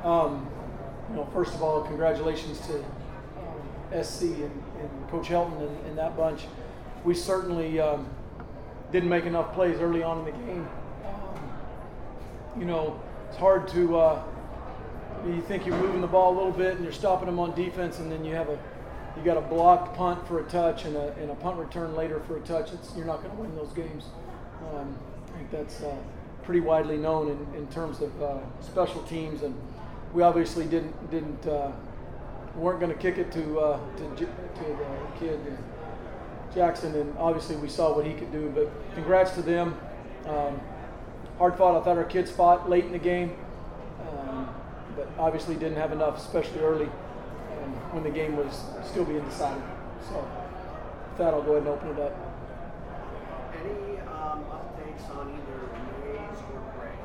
First of all, congratulations to SC and Coach Helton and that bunch. We certainly didn't make enough plays early on in the game. It's hard to you think you're moving the ball a little bit and you're stopping them on defense, and then you got a blocked punt for a touch and a punt return later for a touch. You're not going to win those games. I think that's pretty widely known in terms of special teams, and we obviously weren't going to kick it to the kid Jackson, and obviously we saw what he could do. But congrats to them. Hard fought. I thought our kids fought late in the game, but obviously didn't have enough, especially early when the game was still being decided. So with that, I'll go ahead and open it up. Any updates on either Mays or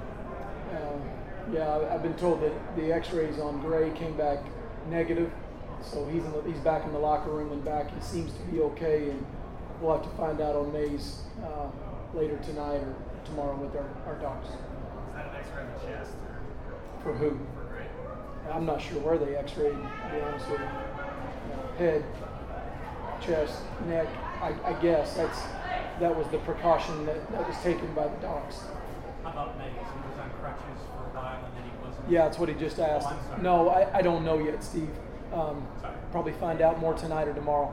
Gray? Yeah, I've been told that the X-rays on Gray came back negative, so he's back in the locker room and back. He seems to be okay, and we'll have to find out on Mays later tonight or tomorrow with our docs. Is that an X-ray of the chest? For who? For Gray. I'm not sure where they X-rayed, to be honest with you. Head, chest, neck. I guess that was the precaution that was taken by the docs. How about Mays? He was on crutches for a while and then he wasn't. Yeah, that's what he just asked. I'm sorry. No, I don't know yet, Steve. Probably find out more tonight or tomorrow.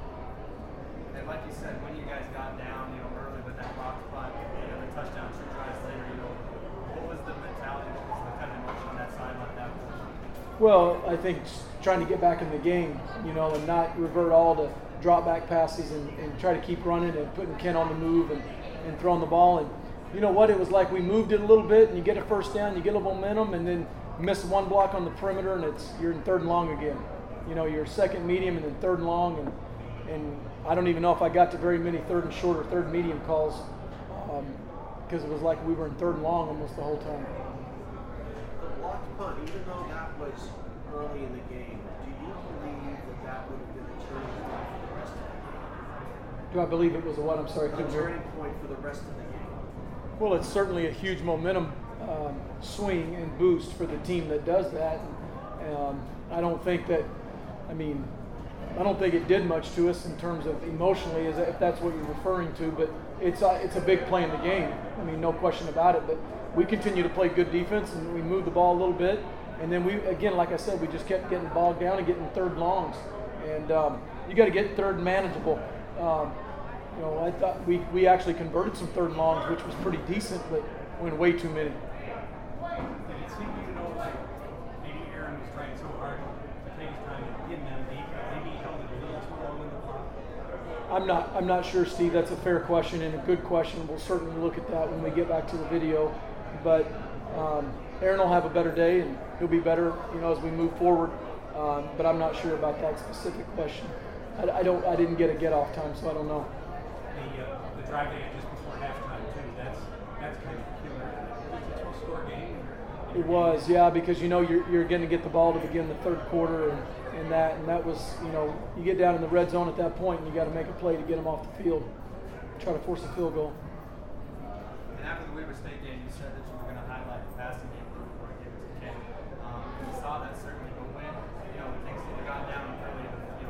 And like you said, when you guys got down, early with that block punt, the touchdown 2 drives later, what was the mentality? What was the kind of emotion on that side like that? Well, I think trying to get back in the game, and not revert all to drop back passes and try to keep running and putting Ken on the move and throwing the ball. And you know what? It was like we moved it a little bit and you get a first down, you get a little momentum, and then miss one block on the perimeter and you're in third and long again. You're second medium and then third and long. And I don't even know if I got to very many third and short or third medium calls because it was like we were in third and long almost the whole time. The blocked punt, even though that was early in the game, do you believe that would have been a turning point for the rest of the game? Do I believe it was a what? I'm sorry. A turning point for the rest of the game. Well, it's certainly a huge momentum swing and boost for the team that does that. I don't think it did much to us in terms of emotionally, if that's what you're referring to, but it's a big play in the game. No question about it. But we continue to play good defense and we move the ball a little bit, and then we, again, like I said, we just kept getting bogged down and getting third longs, and you got to get third manageable. I thought we actually converted some third longs, which was pretty decent, but went way too many. Did it seem like maybe Aaron was trying so hard to take his time and get them deep? Maybe he held it a little too long in the block? I'm not sure, Steve. That's a fair question and a good question. We'll certainly look at that when we get back to the video. But Aaron will have a better day and he'll be better, as we move forward. But I'm not sure about that specific question. I didn't get off time, so I don't know. The drive they had just before halftime too. That's kind of killer. It's a 2-score game. It was, yeah, because you're going to get the ball to begin the third quarter and that was, you get down in the red zone at that point and you got to make a play to get them off the field, try to force a field goal. And after the Weber State game, you said that you were going to highlight the passing game before I gave it to Ken. We saw that certainly, but when things got down early,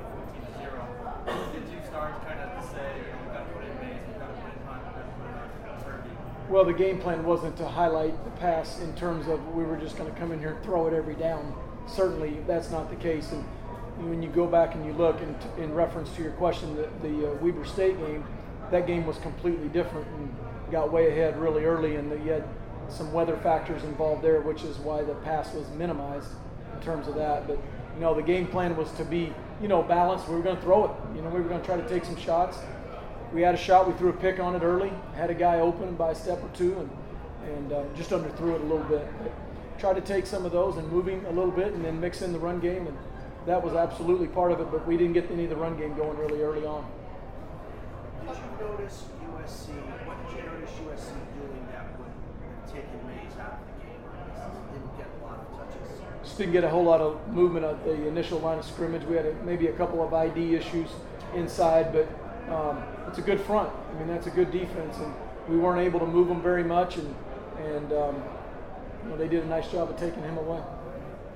14-0, did you start kind of to say, we've got to put in Mays, we've got to put in Hunt, we've got to put in Turkey? Well, the game plan wasn't to highlight the pass in terms of we were just going to come in here and throw it every down. Certainly, that's not the case. And when you go back and you look, in reference to your question, the Weber State game, that game was completely different and got way ahead really early, and you had some weather factors involved there, which is why the pass was minimized in terms of that. But the game plan was to be balanced. We were going to throw it. We were going to try to take some shots. We had a shot. We threw a pick on it early. Had a guy open by a step or two, and just underthrew it a little bit. But tried to take some of those and move him a little bit, and then mix in the run game, and that was absolutely part of it. But we didn't get any of the run game going really early on. Did you notice USC? What did you notice USC doing that would have taken Mays out of the game? Didn't get a lot of touches. Just didn't get a whole lot of movement at the initial line of scrimmage. We had maybe a couple of ID issues inside, but it's a good front. That's a good defense, and we weren't able to move them very much, and they did a nice job of taking him away.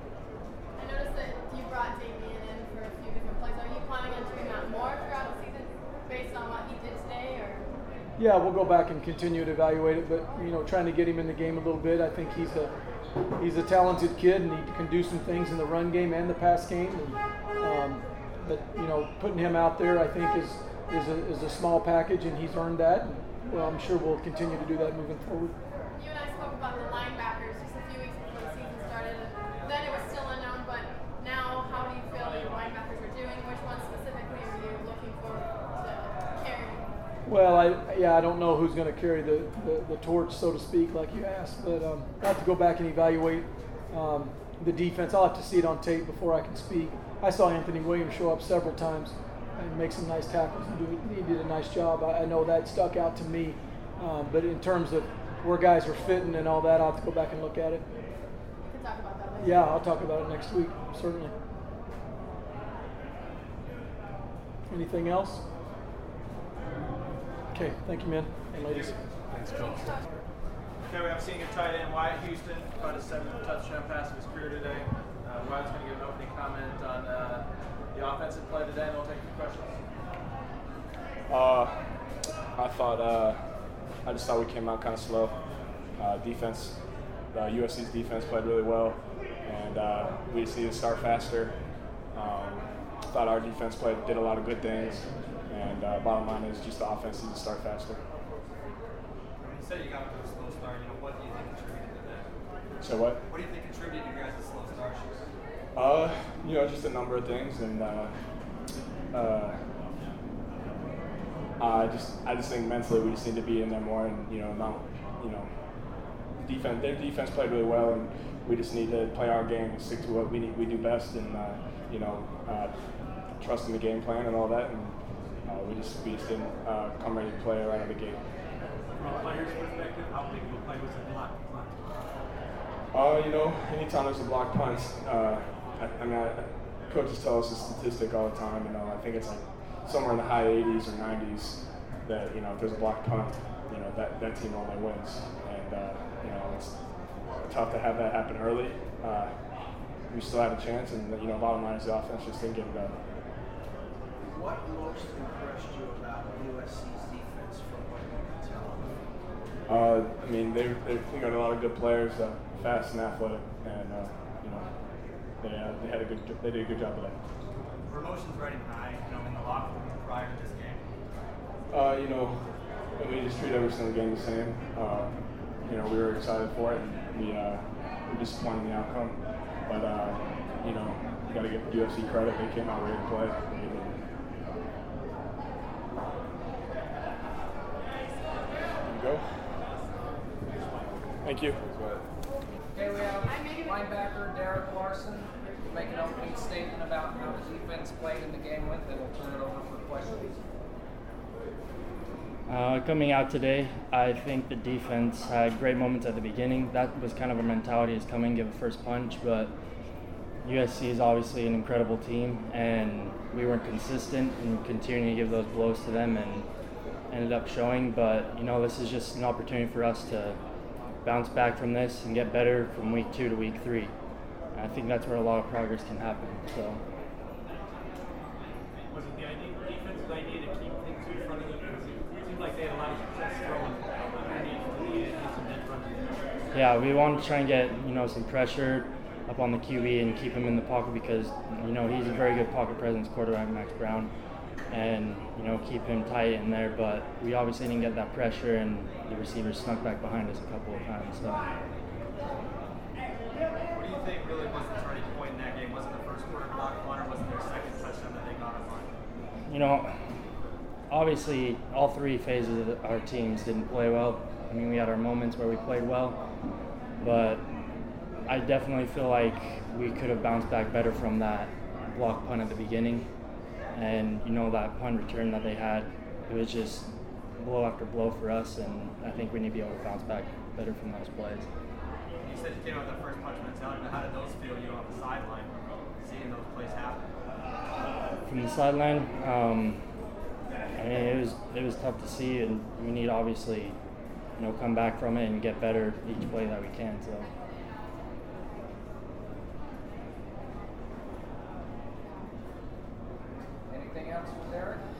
Yeah, we'll go back and continue to evaluate it, but trying to get him in the game a little bit. I think he's a talented kid, and he can do some things in the run game and the pass game. But putting him out there, I think is a small package, and he's earned that. And, I'm sure we'll continue to do that moving forward. You and I spoke about the linebackers just a few weeks before the season started. Then it was still unknown, but now how do you feel your linebackers are doing? Which ones specifically are you looking for to carry? Well, I don't know who's going to carry the torch, so to speak, like you asked. But I'll have to go back and evaluate the defense. I'll have to see it on tape before I can speak. I saw Anthony Williams show up several times and make some nice tackles. He did a nice job. I know that stuck out to me. But in terms of where guys are fitting and all that, I'll have to go back and look at it. We can talk about that later. Yeah, I'll talk about it next week, certainly. Anything else? Okay, thank you, men and ladies. Thanks, Coach. Okay, we have senior tight end Wyatt Houston, caught his 7th touchdown pass of his career today. Wyatt's going to give an opening comment on the offensive play today, and we'll take your questions. I just thought we came out kind of slow. Defense, USC's defense played really well, and we just need to start faster. Thought our defense did a lot of good things, and bottom line is just the offense needs to start faster. You said you got to a slow start. What do you think contributed to that? So what? What do you think contributed to your guys' slow start? Just a number of things, and I just think mentally we just need to be in there more, and their defense played really well, and we just need to play our game and stick to what we do best, and trust in the game plan and all that, and we just didn't come ready to play right out of the gate. From a player's perspective, how big of a play was a block punt? Anytime there's a block punt, coaches tell us a statistic all the time. I think it's like somewhere in the high 80s or 90s that if there's a block punt, that team only wins, and it's tough to have that happen early. We still have a chance, and bottom line is the offense just didn't get it done. What most impressed you about USC's defense from what you can tell? They got a lot of good players, fast and athletic, and they did a good job of that. Were emotions riding high, in the locker room prior to this game? We just treat every single game the same. We were excited for it, and we were disappointed in the outcome. But you got to give UFC credit; they came out ready to play. Go. Thank you. Okay, we have linebacker Derek Larson make an opening statement about how the defense played in the game with, and we'll turn it over for questions. Coming out today, I think the defense had great moments at the beginning. That was kind of a mentality, is come in, give a first punch, but USC is obviously an incredible team, and we weren't consistent and continuing to give those blows to them, and ended up showing. But this is just an opportunity for us to bounce back from this and get better from week 2 to week 3. And I think that's where a lot of progress can happen. So. Was it the defense's idea to keep things in front of them? Because it seemed like they had a lot of success throwing underneath some dead runs. Yeah, we want to try and get some pressure up on the QB and keep him in the pocket, because he's a very good pocket presence, quarterback Max Brown, and keep him tight in there. But we obviously didn't get that pressure, and the receivers snuck back behind us a couple of times. So. What do you think really was the turning point in that game? Was it the first quarter block punt, or was it their second touchdown that they got on? Obviously all 3 phases of our teams didn't play well. We had our moments where we played well, but I definitely feel like we could have bounced back better from that block punt at the beginning. And that punt return that they had, it was just blow after blow for us, and I think we need to be able to bounce back better from those plays. You said you came out with that first punch mentality, but how did those feel, on the sideline, seeing those plays happen? From the sideline, it was tough to see, and we need obviously, come back from it and get better each play that we can. So. Anything else for Derek?